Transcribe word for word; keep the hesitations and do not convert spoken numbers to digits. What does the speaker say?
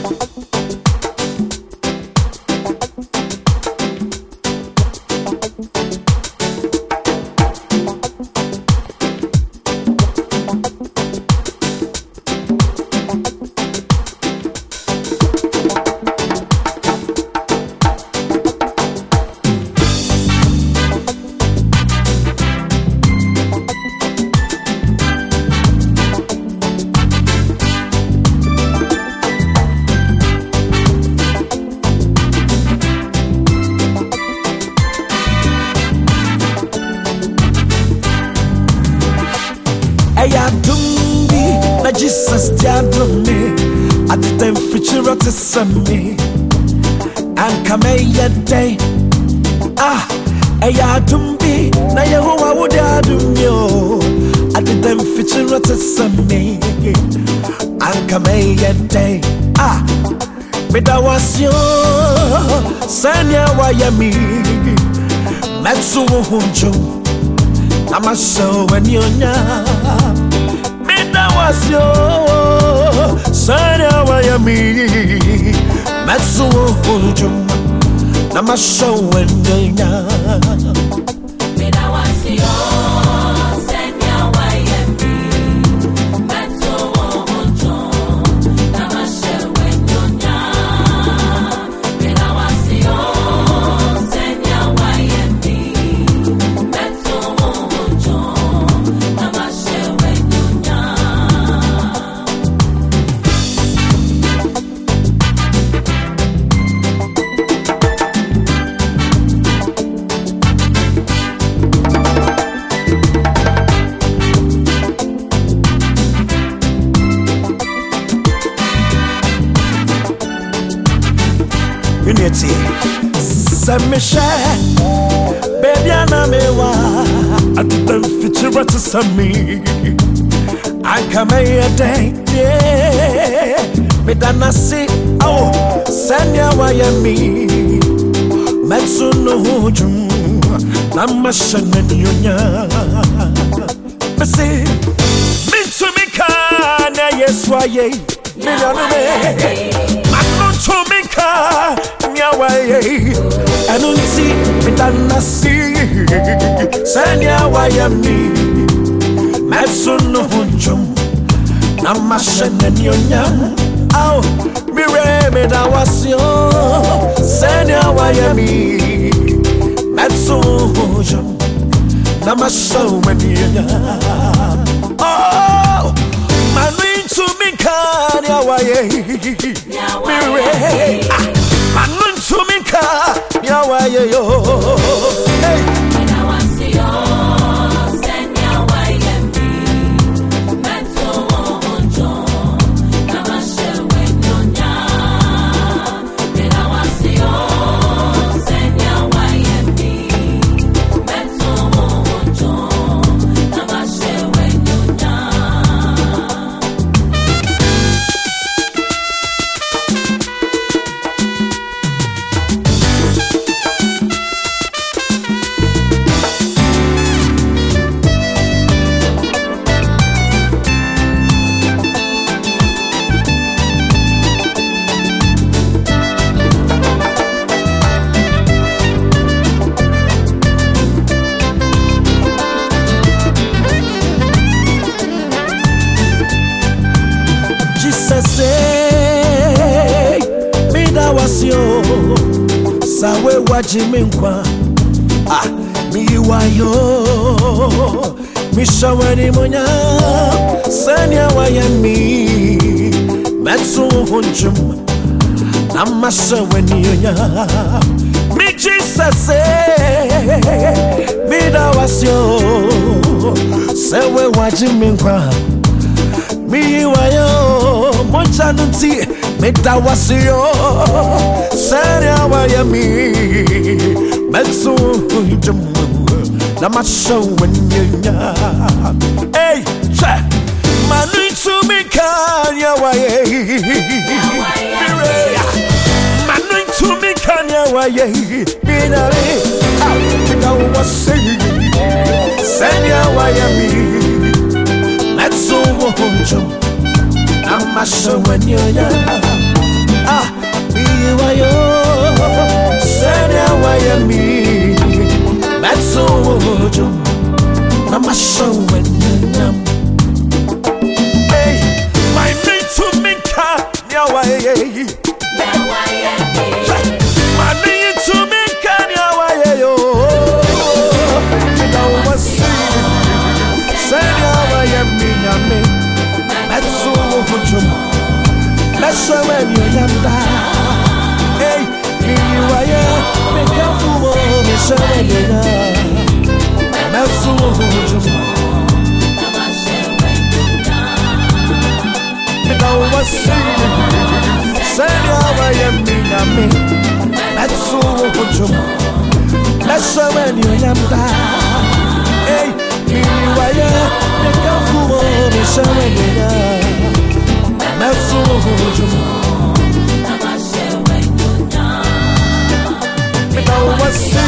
Jesus diadome at the time future to same and come a day ah a yadumbi na Yehovah would adum yo at the time future to same and come a day ah me da was yo sanya wayami metsu hunjo namasho when you was yo Sana wayami Matsu hujum Namasho wendenya Meda was yo Sana wayami Matsu hujum Namasho wendenya Meda was yo Sana wayami Matsu hujum Namasho wendenya Unity, Samisha, baby, I'm a wa. I don't feature to some me. I come a day, yeah. But I see, oh, Sanya Wayami, Matsuno Hujum, Namashan and Yunya. But see, Mitsumika, yes, why, yeah, Manutumika, Nyawaye, I don't see it, I see Sanya Wayami, Matsuno Hunjum, Namashan and Yunya. Oh, Mire, I was yo, Sanya Wayami, Matsuno, Namashan and Yunya. Oh, Manutumika, Nyawaye, Mire, Manutumika, Nyawaye, yo. Hey. Say, me da was yo, sawe wajiminkwa, ah, mi wa yo, mi shawani monya, sanya wayami, metsu hunjum, namasha weni yonya, mi Jesus say, mi da was yo, sawe wajiminkwa, mi wa yo. Monchanunti, meta wasio, Sanya Wayami, Metsu Hujum, Namasho when you hey, check, Manutumika, Yawaye, Manutumika, Yawaye, Binare, I was saying, Sanya Wayami, Metsu Hujum. I'm a show when you're young. Ah, me wayo, senya waya me. That's so jum. Nama show when yam. Hey, my me to me ka nyawaye. My me to me ka nyawaye yo. Now what's senya waya me yame. That's so jum. Let's show when you yam da. Hey, me waya me ka fumo me show when you yam. That's so jum. Now what's senya waya me yame. That's so jum. Let's show when you yam da. Hey, me waya me ka fumo me show when you yam. That's so jum. Now what's